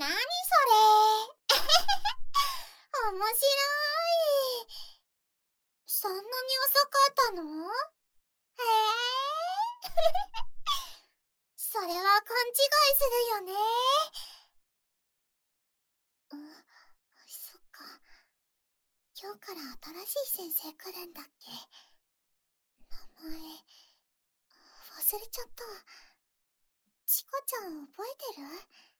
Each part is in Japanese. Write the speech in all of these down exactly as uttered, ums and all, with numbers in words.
なにそれ面白い。そんなに遅かったの？へえそれは勘違いするよね。うん、そっか。今日から新しい先生来るんだっけ？名前、忘れちゃった。チカちゃん覚えてる？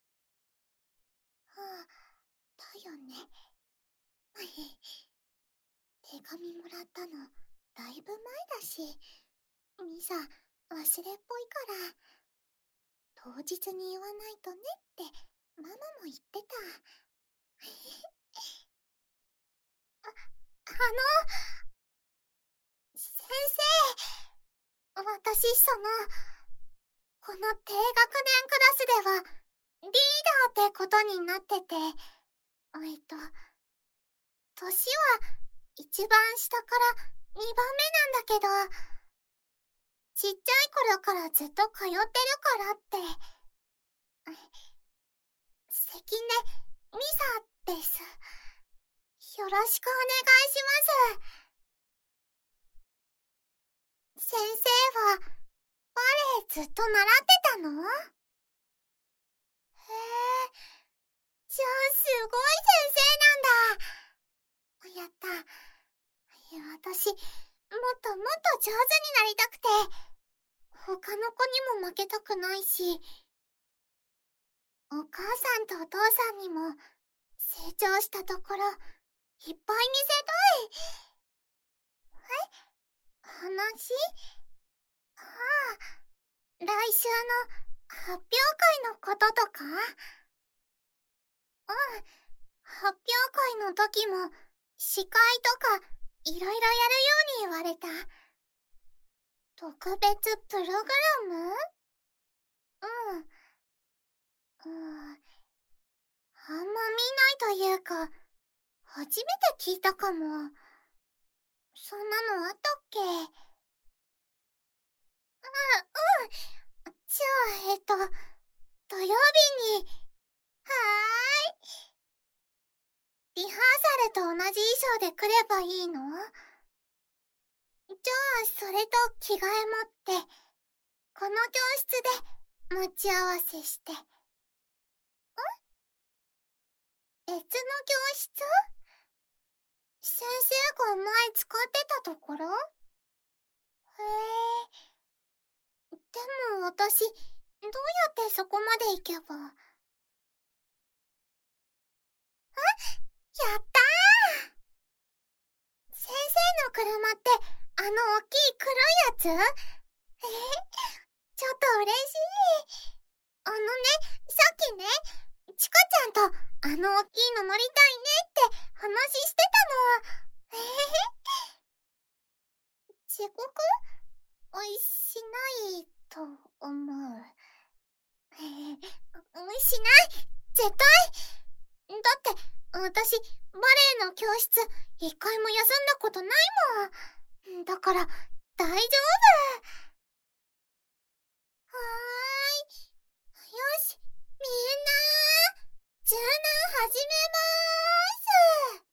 はあ、だよね。手紙もらったの、だいぶ前だし、ミサ、忘れっぽいから、当日に言わないとねって、ママも言ってた。あ、あの、先生、私、その、この低学年クラスでは、リーダーってことになってて、えっと、年は一番下からにばんめなんだけど、ちっちゃい頃からずっと通ってるからって。関根ミサです。よろしくお願いします。先生は、バレエずっと習ってたの？へえ、じゃあすごい先生なんだ。やった。私、もっともっと上手になりたくて、他の子にも負けたくないし、お母さんとお父さんにも成長したところ、いっぱい見せたい。え？話？ああ、来週の発表会のこととか？うん、発表会の時も司会とかいろいろやるように言われた。特別プログラム？うん。うん。あんま見ないというか、初めて聞いたかも。そんなのあったっけ？うん、うん。じゃあ、えっと、土曜日に、はーい。リハーサルと同じ衣装で来ればいいの？じゃあ、それと着替え持って、この教室で待ち合わせして。ん？別の教室？先生が前使ってたところ？へえ。でも私、どうやってそこまで行けば。あ、やったー！先生の車って、あの大きい黒いやつ？えー、ちょっと嬉しい。あのね、さっきね、チカちゃんとあの大きいの乗りたいねって話してたの。えへへ。遅刻？おいしないと思う。えー、しない！絶対！だって、私、バレエの教室、一回も休んだことないもん。だから、大丈夫。はーい。よし、みんな、柔軟始めまーす。